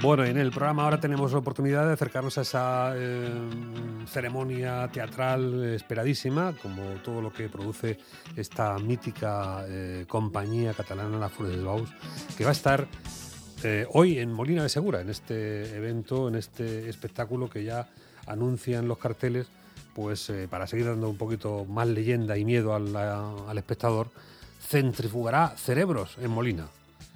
Bueno, en el programa ahora tenemos la oportunidad de acercarnos a esa ceremonia teatral esperadísima, como todo lo que produce esta mítica compañía catalana, la Fura des Baus, que va a estar hoy en Molina de Segura, en este evento, en este espectáculo que ya anuncian los carteles, pues para seguir dando un poquito más leyenda y miedo al espectador, centrifugará cerebros en Molina.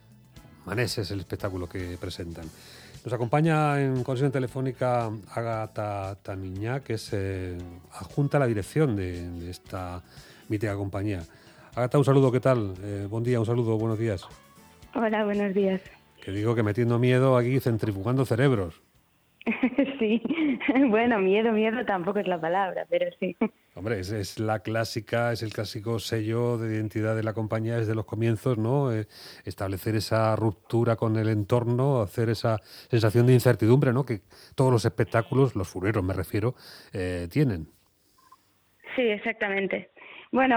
Ese es el espectáculo que presentan. Nos acompaña en conexión telefónica Ágata Tamiñá, que es adjunta a la dirección de esta mítica compañía. Ágata, un saludo, ¿qué tal? Buen día, un saludo, buenos días. Hola, buenos días. Que digo que metiendo miedo aquí, centrifugando cerebros. Sí, bueno, miedo tampoco es la palabra, pero sí. Hombre, es la clásica, es el clásico sello de identidad de la compañía desde los comienzos, ¿no? Establecer esa ruptura con el entorno, hacer esa sensación de incertidumbre, ¿no? Que todos los espectáculos, los fureros me refiero, tienen. Sí, exactamente. Bueno,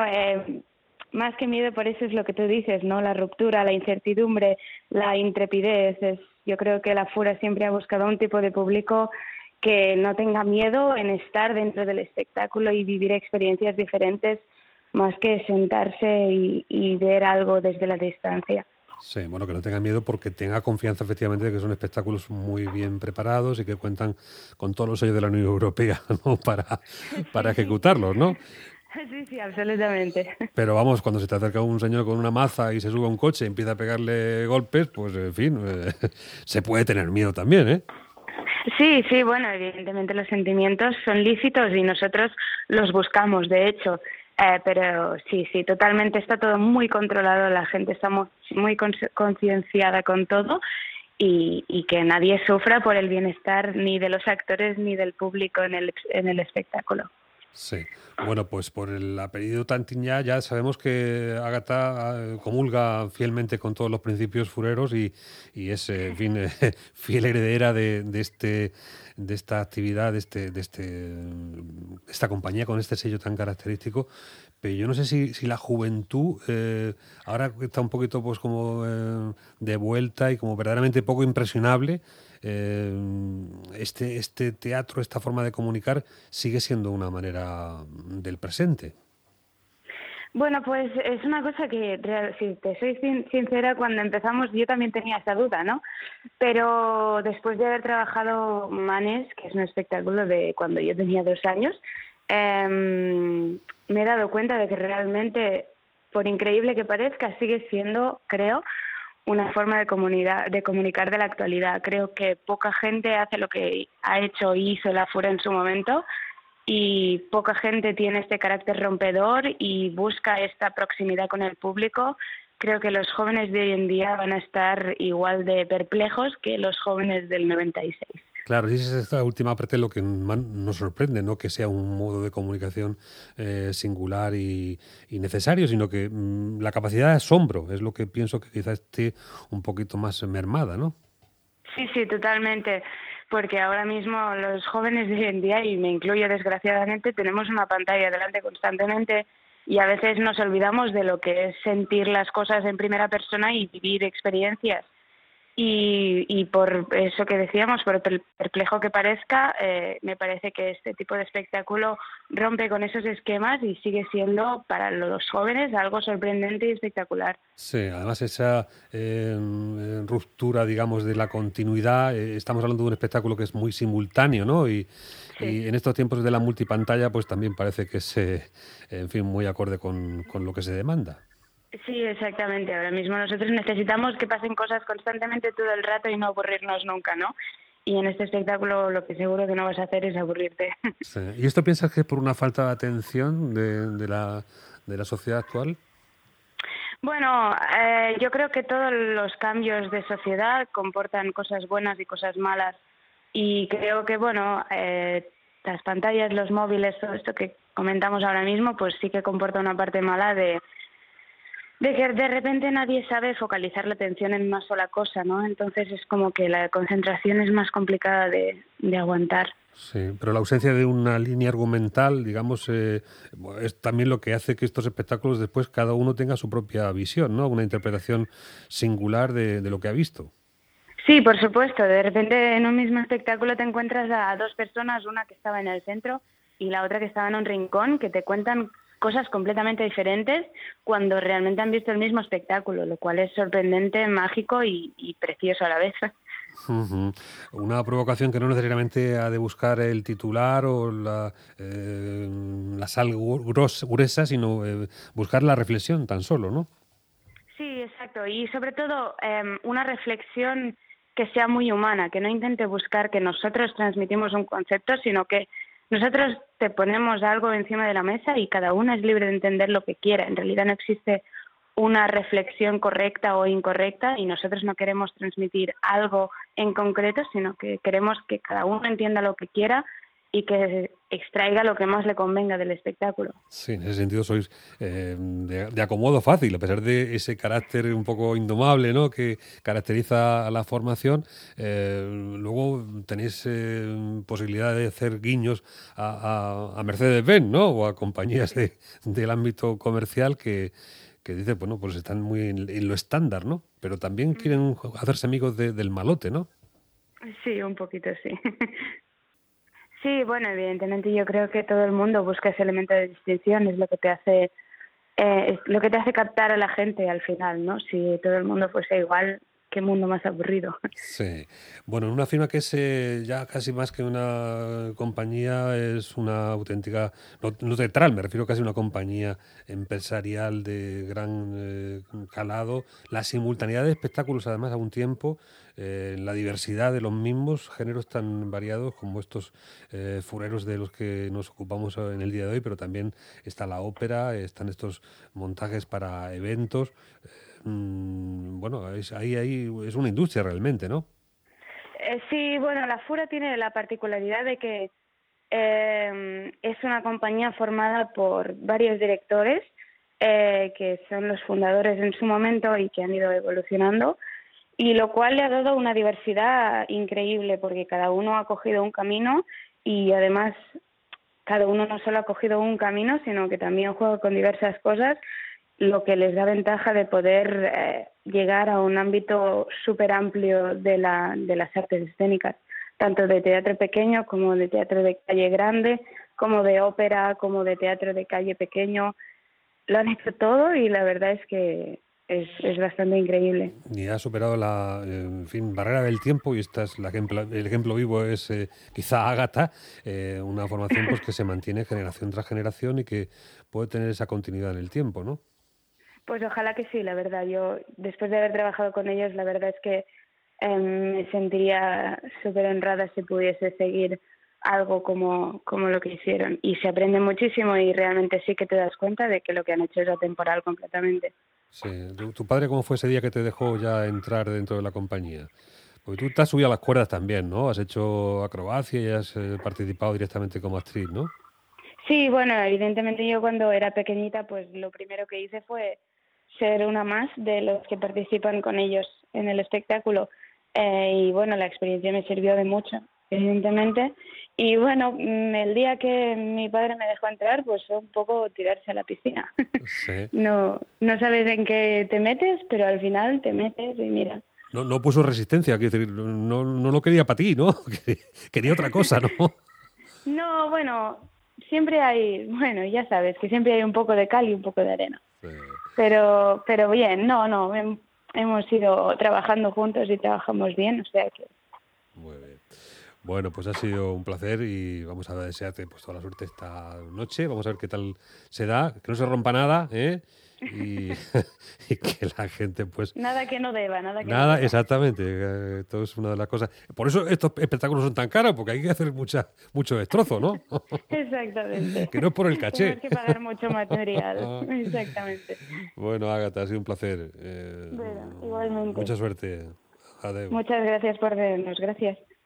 más que miedo, por eso es lo que tú dices, ¿no? La ruptura, la incertidumbre, la intrepidez. Yo creo que la Fura siempre ha buscado un tipo de público que no tenga miedo en estar dentro del espectáculo y vivir experiencias diferentes, más que sentarse y ver algo desde la distancia. Sí, bueno, que no tenga miedo porque tenga confianza efectivamente de que son espectáculos muy bien preparados y que cuentan con todos los sellos de la Unión Europea, ¿no? para ejecutarlos, ¿no? Sí, absolutamente. Pero vamos, cuando se te acerca un señor con una maza y se sube a un coche y empieza a pegarle golpes, pues en fin, se puede tener miedo también, ¿eh? Sí, bueno, evidentemente los sentimientos son lícitos y nosotros los buscamos, de hecho. Pero sí, totalmente está todo muy controlado, la gente está muy concienciada con todo y que nadie sufra por el bienestar ni de los actores ni del público en el espectáculo. Sí, bueno, pues por el apellido Tantiñá ya sabemos que Ágata comulga fielmente con todos los principios fureros y es, en fin, fiel heredera de esta actividad, de esta compañía con este sello tan característico. Pero yo no sé si la juventud, ahora está un poquito pues como de vuelta y como verdaderamente poco impresionable, este teatro, esta forma de comunicar, sigue siendo una manera del presente. Bueno, pues es una cosa que, si te soy sincera, cuando empezamos yo también tenía esa duda, ¿no? Pero después de haber trabajado Manes, que es un espectáculo de cuando yo tenía 2 años, me he dado cuenta de que realmente, por increíble que parezca, sigue siendo, creo, una forma de comunicar de la actualidad. Creo que poca gente hace lo que ha hecho y hizo la Fura en su momento y poca gente tiene este carácter rompedor y busca esta proximidad con el público. Creo que los jóvenes de hoy en día van a estar igual de perplejos que los jóvenes del 96. Claro, y es esta última parte lo que nos sorprende, no que sea un modo de comunicación singular y necesario, sino que la capacidad de asombro es lo que pienso que quizás esté un poquito más mermada, ¿no? Sí, totalmente, porque ahora mismo los jóvenes de hoy en día, y me incluyo desgraciadamente, tenemos una pantalla delante constantemente y a veces nos olvidamos de lo que es sentir las cosas en primera persona y vivir experiencias. Y por eso que decíamos, por perplejo que parezca, me parece que este tipo de espectáculo rompe con esos esquemas y sigue siendo para los jóvenes algo sorprendente y espectacular. Sí, además esa ruptura, digamos, de la continuidad, estamos hablando de un espectáculo que es muy simultáneo, ¿no? Y en estos tiempos de la multipantalla, pues también parece que es, en fin, muy acorde con lo que se demanda. Sí, exactamente. Ahora mismo nosotros necesitamos que pasen cosas constantemente todo el rato y no aburrirnos nunca, ¿no? Y en este espectáculo lo que seguro que no vas a hacer es aburrirte. Sí. ¿Y esto piensas que es por una falta de atención de la sociedad actual? Bueno, yo creo que todos los cambios de sociedad comportan cosas buenas y cosas malas. Y creo que, bueno, las pantallas, los móviles, todo esto que comentamos ahora mismo, pues sí que comporta una parte mala de que de repente nadie sabe focalizar la atención en una sola cosa, ¿no? Entonces es como que la concentración es más complicada de aguantar. Sí, pero la ausencia de una línea argumental, digamos, es también lo que hace que estos espectáculos después cada uno tenga su propia visión, ¿no? Una interpretación singular de lo que ha visto. Sí, por supuesto. De repente en un mismo espectáculo te encuentras a dos personas, una que estaba en el centro y la otra que estaba en un rincón, que te cuentan cosas completamente diferentes cuando realmente han visto el mismo espectáculo, lo cual es sorprendente, mágico y precioso a la vez. Ujú. Una provocación que no necesariamente ha de buscar el titular o la sal gruesa, sino buscar la reflexión tan solo, ¿no? Sí, exacto. Y sobre todo una reflexión que sea muy humana, que no intente buscar que nosotros transmitimos un concepto, sino que nosotros te ponemos algo encima de la mesa y cada uno es libre de entender lo que quiera. En realidad no existe una reflexión correcta o incorrecta y nosotros no queremos transmitir algo en concreto, sino que queremos que cada uno entienda lo que quiera y que extraiga lo que más le convenga del espectáculo. Sí, en ese sentido sois de acomodo fácil, a pesar de ese carácter un poco indomable, ¿no?, que caracteriza a la formación. Luego tenéis posibilidad de hacer guiños a Mercedes-Benz, ¿no?, o a compañías del ámbito comercial que dice, bueno, pues están muy en lo estándar, ¿no? Pero también quieren hacerse amigos del malote, ¿no? Sí, un poquito sí. Sí, bueno, evidentemente yo creo que todo el mundo busca ese elemento de distinción, es lo que te hace captar a la gente al final, ¿no? Si todo el mundo fuese igual, qué mundo más aburrido. Sí. Bueno, en una firma que es ya casi más que una compañía, es una auténtica, no teatral, me refiero casi a una compañía empresarial de gran calado. La simultaneidad de espectáculos, además, a un tiempo, la diversidad de los mismos géneros tan variados como estos fureros de los que nos ocupamos en el día de hoy, pero también está la ópera, están estos montajes para eventos. Bueno, ahí es una industria realmente, ¿no? Sí, bueno, la Fura tiene la particularidad de que es una compañía formada por varios directores que son los fundadores en su momento y que han ido evolucionando, y lo cual le ha dado una diversidad increíble porque cada uno ha cogido un camino y además cada uno no solo ha cogido un camino, sino que también juega con diversas cosas, lo que les da ventaja de poder llegar a un ámbito súper amplio de las artes escénicas, tanto de teatro pequeño como de teatro de calle grande, como de ópera, como de teatro de calle pequeño. Lo han hecho todo y la verdad es que es bastante increíble. Y ha superado la en fin, barrera del tiempo y esta es el ejemplo vivo es quizá Ágata, una formación pues que se mantiene generación tras generación y que puede tener esa continuidad en el tiempo, ¿no? Pues ojalá que sí, la verdad. Yo, después de haber trabajado con ellos, la verdad es que me sentiría súper honrada si pudiese seguir algo como lo que hicieron. Y se aprende muchísimo y realmente sí que te das cuenta de que lo que han hecho es atemporal completamente. Sí. ¿Tu padre cómo fue ese día que te dejó ya entrar dentro de la compañía? Porque tú te has subido a las cuerdas también, ¿no? Has hecho acrobacia y has participado directamente como actriz, ¿no? Sí, bueno, evidentemente yo cuando era pequeñita, pues lo primero que hice fue ser una más de los que participan con ellos en el espectáculo. Y bueno, la experiencia me sirvió de mucho, evidentemente. Y bueno, el día que mi padre me dejó entrar, pues fue un poco tirarse a la piscina. Sí. No sabes en qué te metes, pero al final te metes y mira. No puso resistencia, quiero decir, no lo quería para ti, ¿no? Quería otra cosa, ¿no? No, bueno, siempre hay, bueno, ya sabes, que siempre hay un poco de cal y un poco de arena. Sí. Pero bien, no, hemos ido trabajando juntos y trabajamos bien, o sea que... Muy bien. Bueno, pues ha sido un placer y vamos a desearte pues toda la suerte esta noche. Vamos a ver qué tal se da, que no se rompa nada, ¿eh? Y, y que la gente, pues, Nada que no deba, nada que no nada, deba. exactamente. Esto es una de las cosas. Por eso estos espectáculos son tan caros, porque hay que hacer mucho destrozo, ¿no? Exactamente. Que no es por el caché. Tenemos que pagar mucho material, exactamente. Bueno, Ágata, ha sido un placer. Bueno, igualmente. Mucha suerte. Adeu. Muchas gracias por vernos, gracias.